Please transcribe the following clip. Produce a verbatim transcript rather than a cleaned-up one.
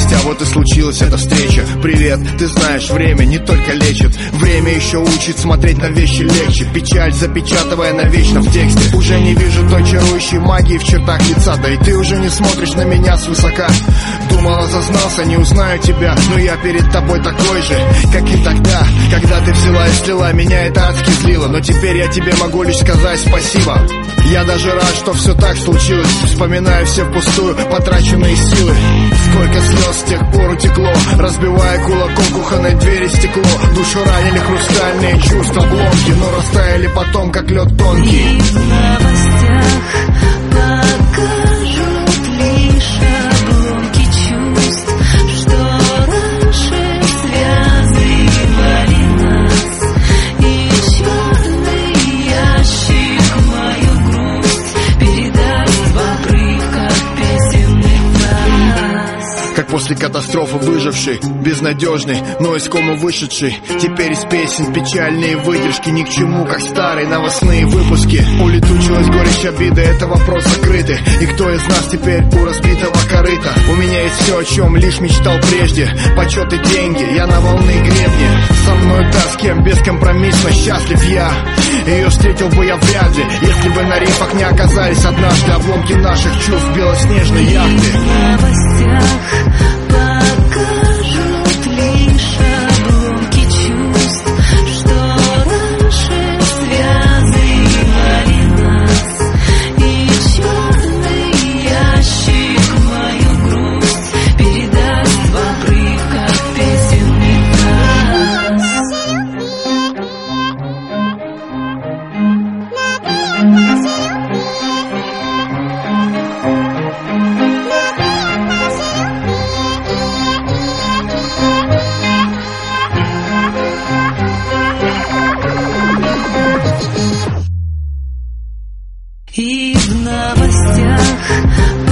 спустя вот и случилась эта встреча. Привет, ты знаешь, время не только лечит, время еще учит смотреть на вещи легче. Печаль запечатывая навечно в тексте. Уже не вижу той чарующей магии в чертах лица. Да и ты уже не смотришь на меня свысока. Думала, зазнался, не узнаю тебя, но я перед тобой такой же, как и тогда, когда ты взяла и слила. Меня это адски злило, но теперь я тебе могу лишь сказать спасибо. Я даже рад, что все так случилось. Вспоминаю все впустую потраченные силы. Сколько слез с тех пор утекло, разбивая кулаком кухонной двери стекло. Душу ранили хрустальные чувства, обломки, но растаяли потом, как лед тонкий. И в новостях покажут лишь обломки чувств, что раньше связывали нас. И черный ящик мою грусть передаст в обрывках песенных фраз. Как после катастрофы выживший, безнадежный, но из комы вышедший. Теперь из песен печальные выдержки ни к чему, как старые новостные выпуски. Улетучилась горечь обиды, это вопрос закрытый. И кто из нас теперь у разбитого корыта? У меня есть все, о чем лишь мечтал прежде. Почет и деньги, я на волны гребни. Со мной та, с кем бескомпромиссно счастлив я. Ее встретил бы я вряд ли, если бы на рифах не оказались однажды обломки наших чувств белоснежной яхты. В новостях покажут лишь обломки чувств, что раньше связывали нас. И черный ящик мою грусть передаст в обрывках песенных фраз. И в новостях